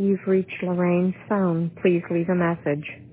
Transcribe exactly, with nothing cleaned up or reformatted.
You've reached Lorraine's phone. Please leave a message.